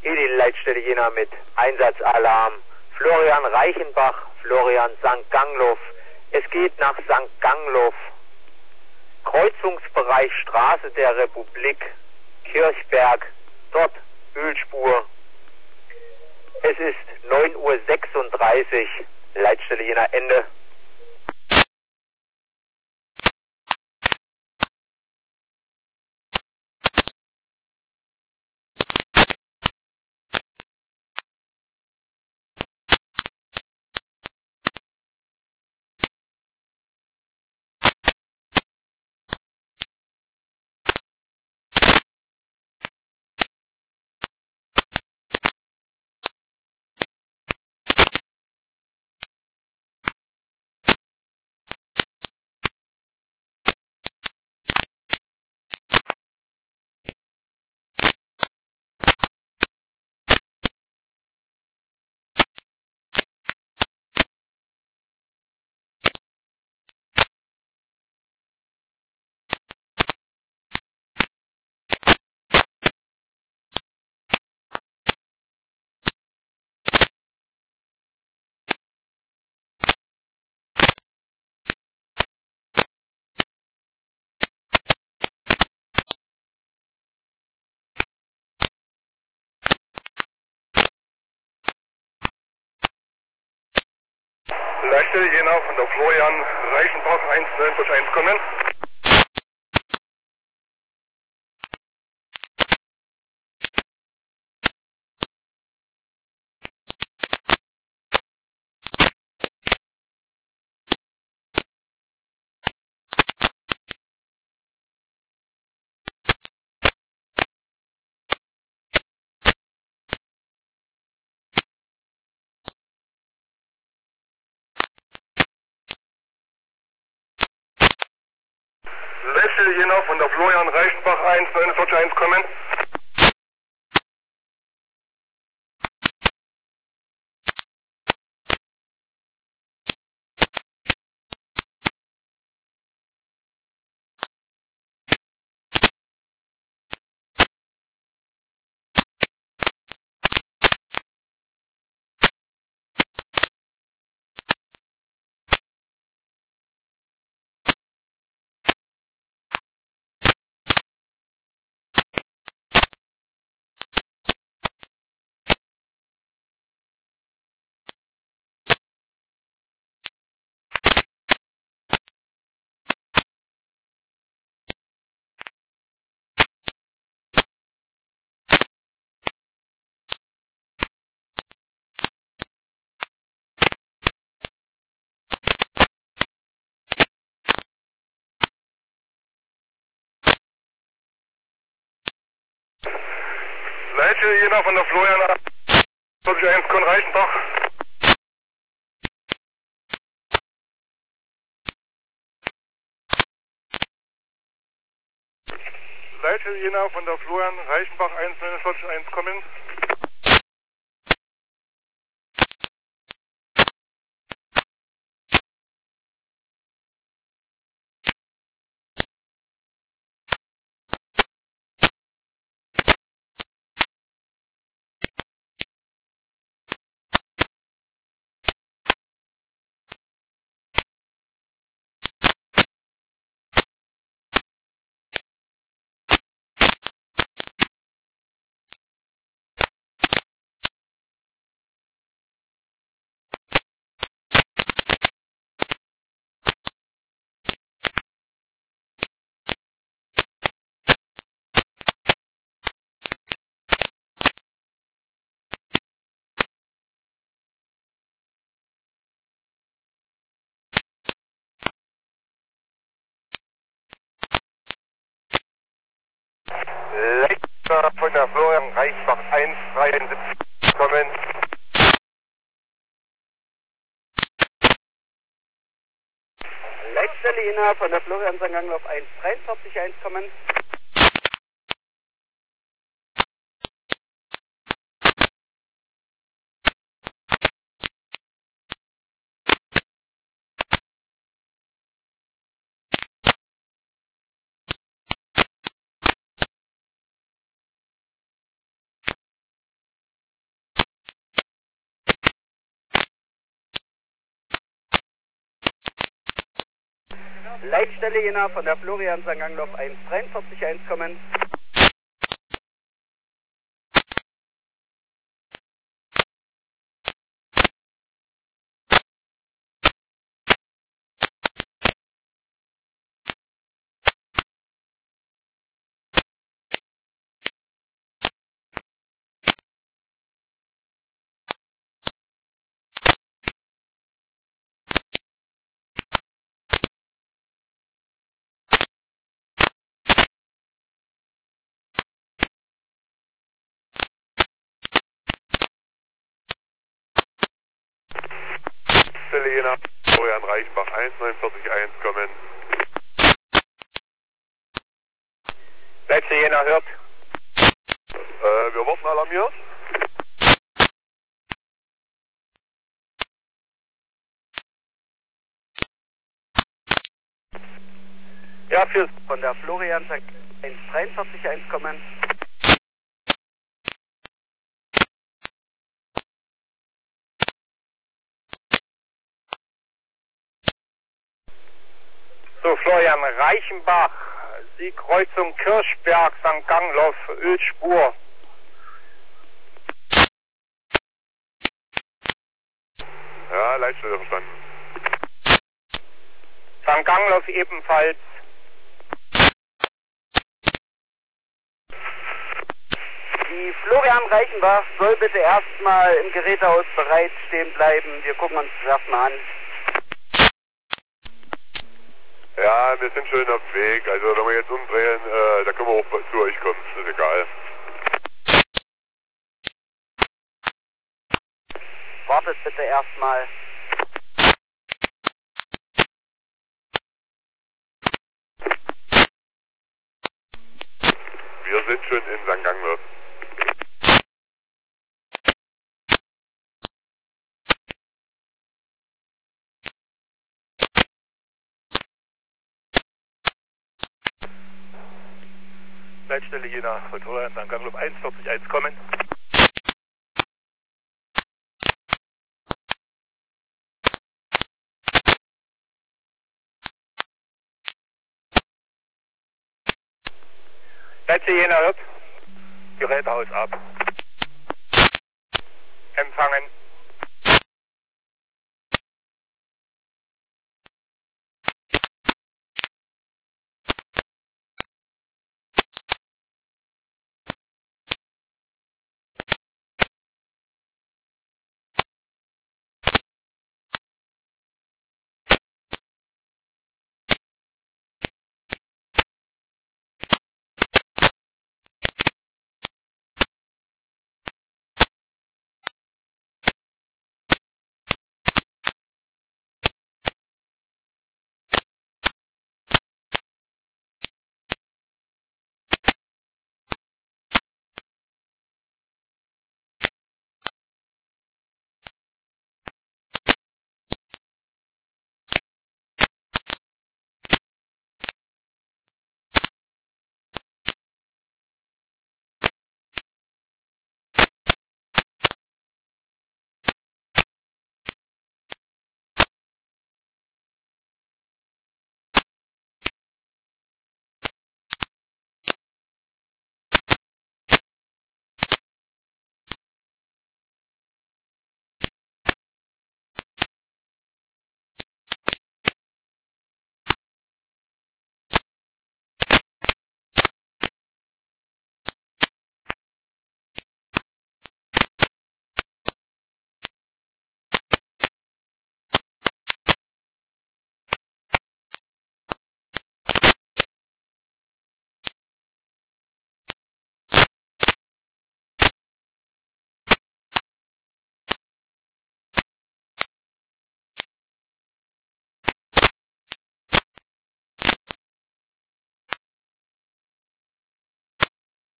Edil-Leitstelle Jena mit Einsatzalarm. Florian Reichenbach, Florian St. Gangloff. Es geht nach St. Gangloff. Kreuzungsbereich Straße der Republik, Kirchberg, dort Ölspur. Es ist 9:36 Uhr, Leitstelle Jena Ende. Leitstelle Jena von der Florian Reichenbach 191 kommen. Leitstelle Jena von der Florian Reichenbach 191 kommen. Leitstelle Jena von der Florian 191 kommen Reichenbach. Leitstelle Jena von der Florian Reichenbach 191 kommen. Leitstelle von der Florian Reichenbach 173 kommen. Leitstelle Jena von der Florian St. Gangloff 143 kommen. Leitstelle Jena von der Florian St. Gangloff 143 kommen. Stelle Jena, Florian Reichenbach 149 kommen. Leipzig Jena hört. Wir wurden alarmiert. Ja, für Von der Florian St. 143 kommen. so Florian Reichenbach, Sie Kreuzung Kirchberg, St. Gangloff, Ölspur. Ja, Leitstelle verstanden. St. Gangloff ebenfalls. Die Florian Reichenbach soll bitte erstmal im Gerätehaus bereit stehen bleiben. Wir gucken uns das erstmal an. Ja, wir sind schon auf dem Weg. Also wenn wir jetzt umdrehen, da können wir auch zu euch kommen. Das ist egal. Wartet bitte erstmal. Wir sind schon in St. Gangloff. Leitstelle Jena, Florian St. Gangloff 141 kommen. Leipzig Jena hört. Gerätehaus ab. Empfangen.